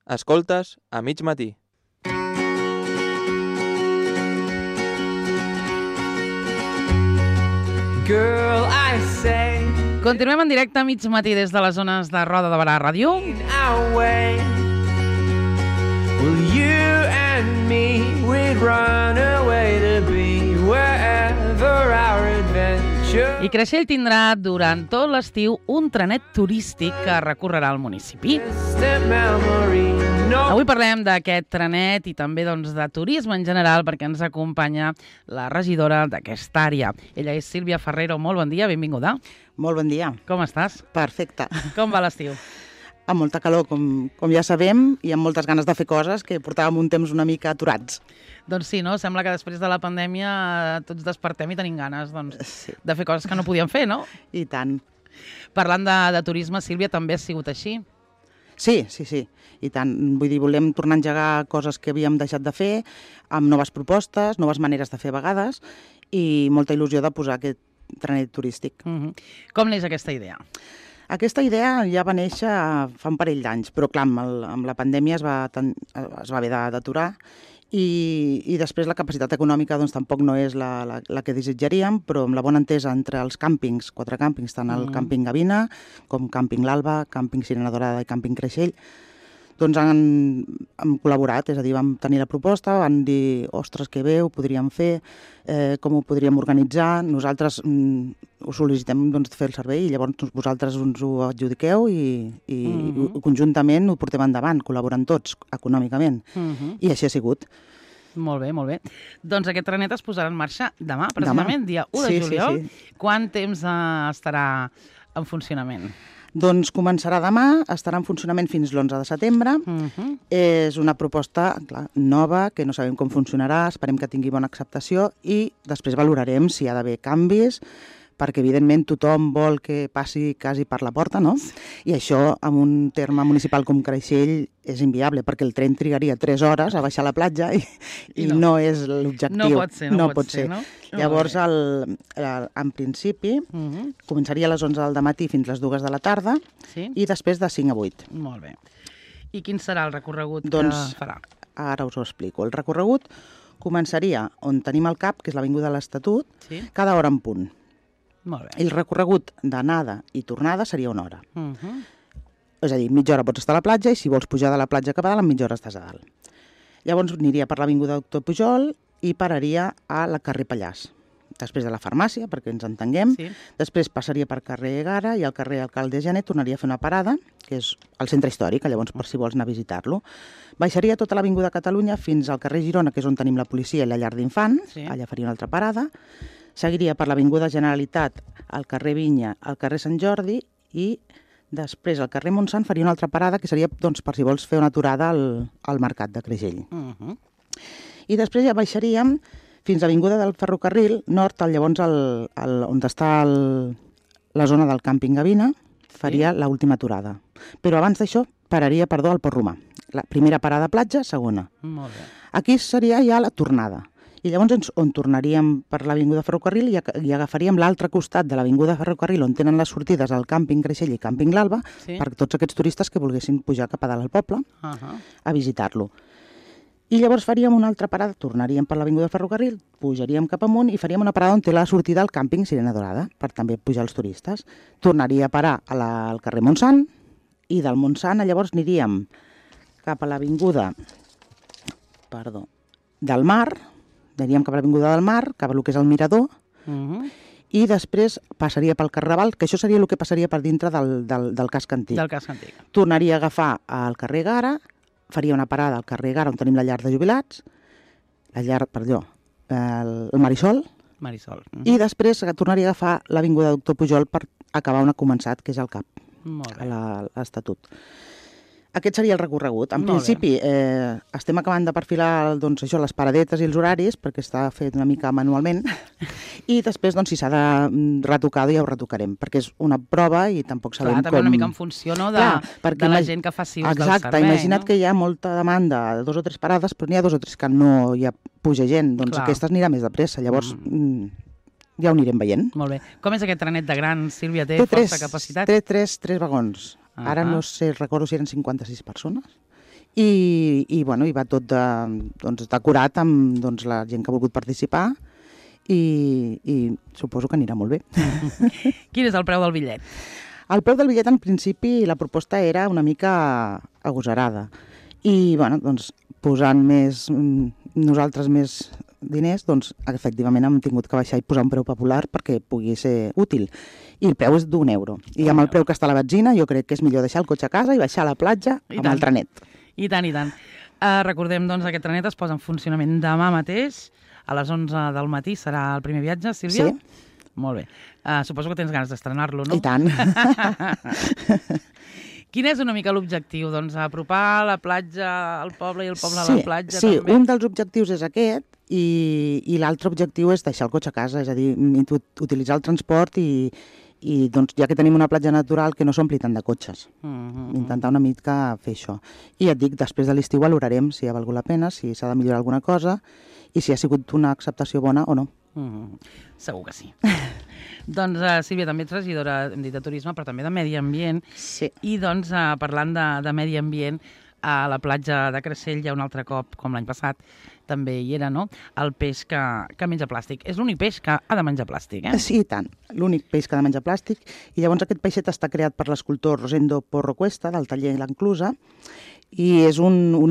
Escoltes a mig matí. Girl, I say, Continuem en directe a mig matí des de les zones de Roda de Barà Ràdio. our way. Well, you and me, we'd run away to be wherever our adventure. I Creixell tindrà durant tot l'estiu un trenet turístic que recorrerà el municipi. Distant memory, no. Avui parlem d'aquest trenet i també de turisme en general perquè ens acompanya la regidora d'aquesta àrea. Ella és Sílvia Ferrero. Molt bon dia, benvinguda. Molt bon dia. Com estàs? Perfecte. Com va l'estiu? Amb molta calor, com ja sabem, i amb moltes ganes de fer coses que portàvem un temps una mica aturats. Doncs sí, no? Sembla que després de la pandèmia tots despertem i tenim ganes Sí. de fer coses que no podíem fer, no? I tant. Parlant de turisme, Sílvia, també ha sigut així. Sí. I tant. Vull dir, volem tornar a engegar coses que havíem deixat de fer, amb noves propostes, noves maneres de fer a vegades, i molta il·lusió de posar aquest trenet turístic. Com neix aquesta idea? Aquesta idea ja va néixer fa un parell d'anys, però clar, amb la pandèmia es va haver d'aturar i després la capacitat econòmica doncs, tampoc no és la que desitjaríem, però amb la bona entesa entre els càmpings, 4 càmpings, tant el càmping Gavina com càmping L'Alba, càmping Sirena Dorada i càmping Creixell, doncs han col·laborat, és a dir, vam tenir la proposta, van dir, ostres, que bé, ho podríem fer, com ho podríem organitzar, nosaltres us sol·licitem fer el servei i llavors vosaltres ens ho adjudiqueu i conjuntament ho portem endavant, col·laborant tots econòmicament. I així ha sigut. Molt bé, molt bé. Doncs aquest trenet es posarà en marxa demà, precisament, dia 1 de juliol. Sí. Quant temps estarà en funcionament? Doncs començarà demà, estarà en funcionament fins l'11 de setembre. És una proposta nova, que no sabem com funcionarà, esperem que tingui bona acceptació i després valorarem si hi ha d'haver canvis, perquè evidentment tothom vol que passi quasi per la porta, no? I això, en un terme municipal com Creixell, és inviable, perquè el tren trigaria 3 hores a baixar a la platja i no és l'objectiu. No pot ser, no pot ser. No? Llavors, en principi, començaria a les 11 del matí fins a les 2 de la tarda i després de 5 a 8. Molt bé. I quin serà el recorregut que farà? Ara us ho explico. El recorregut començaria on tenim el CAP, que és l'Avinguda de l'Estatut, cada hora en punt. Molt bé. El recorregut d'anada i tornada seria 1 hora. És a dir, mitja hora pots estar a la platja i si vols pujar de la platja cap a dalt, en mitja hora estàs a dalt. Llavors aniria per l'Avinguda Doctor Pujol i pararia a la carrer Pallars. Després de la farmàcia, perquè ens entenguem. Després passaria per carrer Egara i al carrer Alcalde Janet tornaria a fer una parada, que és el centre històric, llavors per si vols anar a visitar-lo. Baixaria tota l'Avinguda Catalunya fins al carrer Girona, que és on tenim la policia i la llar d'infants. Allà faria una altra parada. Seguiria per l'Avinguda Generalitat, al carrer Vinya, al carrer Sant Jordi i després al carrer Montsant faria una altra parada que seria per si vols fer una aturada al mercat de Creixell. I després ja baixaríem fins a l'Avinguda del Ferrocarril Nord, llavors on està la zona del càmping Gavina, faria l'última aturada. Però abans d'això pararia, al Port Romà. La primera parada platja, segona. Molt bé. Aquí seria ja la tornada. I llavors on tornaríem per l'Avinguda Ferrocarril i agafaríem l'altre costat de l'Avinguda Ferrocarril on tenen les sortides al càmping Creixell i càmping L'Alba per tots aquests turistes que volguessin pujar cap a dalt al poble a visitar-lo. I llavors faríem una altra parada, tornaríem per l'Avinguda Ferrocarril, pujaríem cap amunt i faríem una parada on té la sortida al càmping Sirena Dorada per també pujar els turistes. Tornaria a parar al carrer Montsant i del Montsant llavors aniríem cap a l'Avinguda del Mar, aniríem cap a l'Avinguda del Mar, cap a el que és el Mirador, i després passaria pel Carnaval, que això seria el que passaria per dintre del casc antic. Del casc antic. Tornaria a agafar el carrer Gara, faria una parada al carrer Gara on tenim la llar de jubilats, el Marisol, i després tornaria a agafar l'Avinguda Doctor Pujol per acabar on ha començat, que és el CAP, a l'Estatut. Aquest seria el recorregut. En principi, estem acabant de perfilar les paradetes i els horaris, perquè està fet una mica manualment, i després, si s'ha de retocar, ja ho retocarem, perquè és una prova i tampoc sabem com... També una mica en funció de la gent que faci ús del servei. Exacte, imagina't que hi ha molta demanda de 2 o 3 parades, però n'hi ha 2 o 3 que no hi ha puja gent, doncs aquesta anirà més de pressa, llavors... Ja ho anirem veient. Molt bé. Com és aquest trenet de gran, Sílvia? Té força capacitat? Té 3 vagons. Ara no sé, recordo si eren 56 persones i va tot decorat amb la gent que ha volgut participar i suposo que anirà molt bé. Quin és el preu del bitllet? El preu del bitllet, en principi, la proposta era una mica agosarada. I, posant nosaltres més diners, efectivament hem tingut que baixar i posar un preu popular perquè pugui ser útil. I el preu és d'1 euro. I amb el preu que està la benzina, jo crec que és millor deixar el cotxe a casa i baixar a la platja amb el trenet. I tant, i tant. Recordem, aquest trenet es posa en funcionament demà mateix. A les 11 del matí serà el primer viatge, Sílvia? Sí. Molt bé. Suposo que tens ganes d'estrenar-lo, no? I tant. Quin és una mica l'objectiu? Apropar la platja al poble i el poble a la platja? Sí, també? Un dels objectius és aquest i l'altre objectiu és deixar el cotxe a casa, és a dir, utilitzar el transport i ja que tenim una platja natural que no s'ompli tant de cotxes. Intentar una mica fer això. I et dic, després de l'estiu valorarem si ha valgut la pena, si s'ha de millorar alguna cosa i si ha sigut una acceptació bona o no. Segur que sí. Sílvia, també ets regidora, hem dit, de turisme, però també de medi ambient. Sí. I parlant de medi ambient, a la platja de Creixell hi ha un altre cop, com l'any passat, també hi era, no?, el peix que menja plàstic. És l'únic peix que ha de menjar plàstic, eh? Sí, i tant. L'únic peix que ha de menjar plàstic. I llavors aquest peixet està creat per l'escultor Rosendo Porro Cuesta, del taller L'Enclusa, i és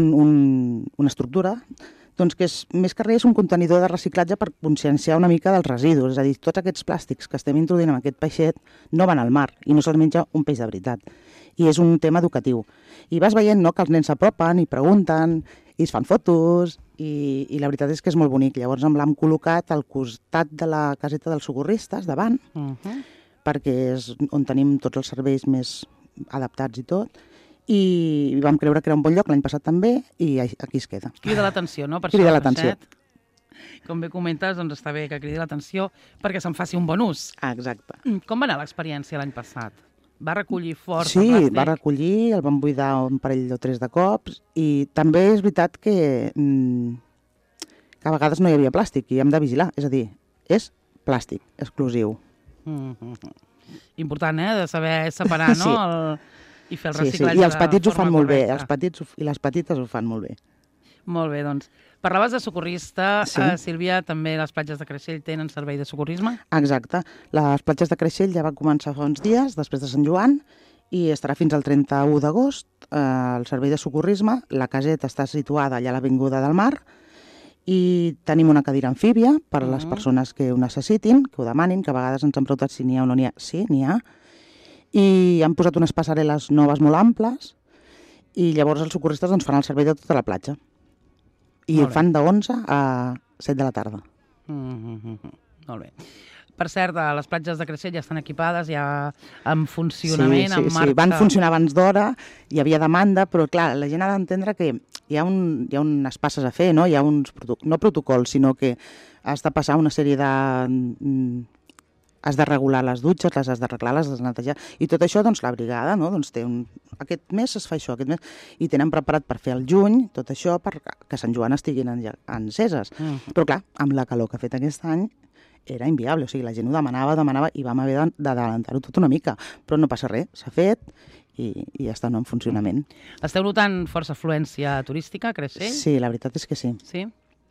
una estructura que és, més que res, un contenidor de reciclatge per conscienciar una mica dels residus. És a dir, tots aquests plàstics que estem introduint en aquest peixet no van al mar i no se'ls menja un peix de veritat. I és un tema educatiu. I vas veient, no?, que els nens s'apropen i pregunten i es fan fotos i la veritat és que és molt bonic. Llavors l'hem col·locat al costat de la caseta dels socorristes, davant, perquè és on tenim tots els serveis més adaptats i tot. I vam creure que era un bon lloc l'any passat també i aquí es queda. Crida l'atenció, no? Per crida això, l'atenció. Com bé comentes, està bé que cridi l'atenció perquè se'n faci un bon ús. Exacte. Com va anar l'experiència l'any passat? Va recollir força plàstic? plàstic? Sí, va recollir, el vam buidar un parell o 3 de cops i també és veritat que a vegades no hi havia plàstic i hem de vigilar, és a dir, és plàstic exclusiu. Important, de saber separar, no? Sí. I fer el reciclatge. Sí. I els petits ho fan molt bé, correcta. els petits i les petites ho fan molt bé. Molt bé, parlaves de socorrista, Sí. Sílvia, també les platges de Creixell tenen servei de socorrisme? Exacte. Les platges de Creixell ja va començar fa uns dies, després de Sant Joan, i estarà fins al 31 d'agost. El servei de socorrisme, la caseta està situada allà a l'Avinguda del Mar, i tenim una cadira amfíbia per a les persones que ho necessitin, que ho demanin, que a vegades ens han preguntat si n'hi ha o no n'hi ha. Sí, n'hi ha. I han posat unes passarel·les noves molt amples i llavors els socorristes fan el servei de tota la platja. I el fan de 11 a 7 de la tarda. Molt bé. Per cert, les platges de Creixell ja estan equipades, ja en funcionament, en marxa. Sí, van funcionar abans d'hora, hi havia demanda, però clar, la gent ha d'entendre que hi ha unes passes a fer, no? Hi ha uns, no protocols, sinó que has de passar una sèrie de... has de regular les dutxes, les has d'arreglar, les has de netejar. I tot això, la brigada, no? Té aquest mes es fa això, aquest mes, i tenen preparat per fer el juny, tot això, perquè Sant Joan estiguin enceses. Però clar, amb la calor que ha fet aquest any, era inviable. O sigui, la gent ho demanava, i vam haver d'adelantar-ho tot una mica. Però no passa res, s'ha fet i ja està en funcionament. Esteu notant força afluència turística a Creixell? Sí, la veritat és que sí. Sí?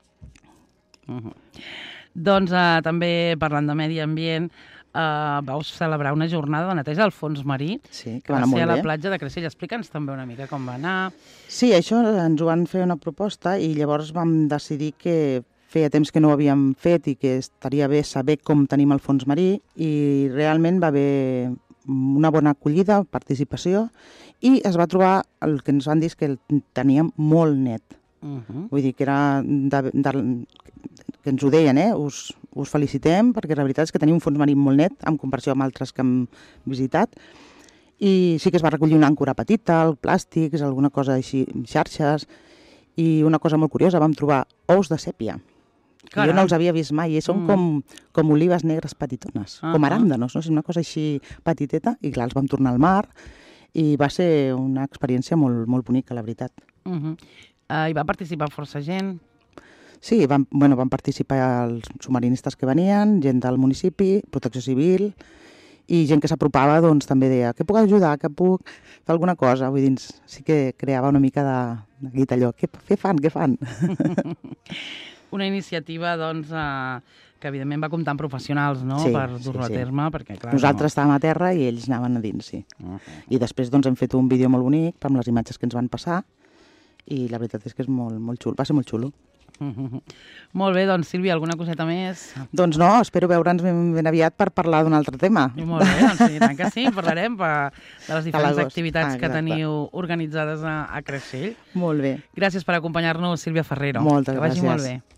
També, parlant de medi ambient, vau celebrar una jornada de neteja del fons marí, sí, que va ser a la platja de Creixell. Explica'ns també una mica com va anar. Sí, això ens ho van fer una proposta i llavors vam decidir que feia temps que no ho havíem fet i que estaria bé saber com tenim el fons marí i realment va haver una bona acollida, participació i es va trobar el que ens van dir que el teníem molt net. Vull dir que era que ens ho deien, us felicitem perquè la veritat és que tenim un fons marí molt net en comparació amb altres que hem visitat i sí que es va recollir una àncora petita, plàstics, alguna cosa així, xarxes i una cosa molt curiosa, vam trobar ous de sèpia. Jo no els havia vist mai i són com olives negres petitones, com aràndanos, no? És una cosa així petiteta i clar, els vam tornar al mar i va ser una experiència molt, molt bonica, la veritat. Hi va participar força gent? Sí, van participar els submarinistes que venien, gent del municipi, Protecció Civil i gent que s'apropava doncs, també deia que puc ajudar, que puc fer alguna cosa. Vull dir, sí que creava una mica de guita allò. Què fan? Una iniciativa, doncs, que evidentment va comptar amb professionals, no?, Sí, per dur-lo a terme, perquè, clar... Nosaltres estàvem a terra i ells anaven a dins, sí. I després doncs, hem fet un vídeo molt bonic amb les imatges que ens van passar i la veritat és que és molt, molt xulo, va ser molt xulo. Molt bé, doncs, Sílvia, alguna coseta més? Doncs no, espero veure'ns ben aviat per parlar d'un altre tema. Molt bé, doncs sí, tant que sí, parlarem de les diferents l'agost. activitats que teniu organitzades a Creixell. Molt bé. Gràcies per acompanyar-nos, Sílvia Ferrero. Moltes que vagi gràcies. molt bé.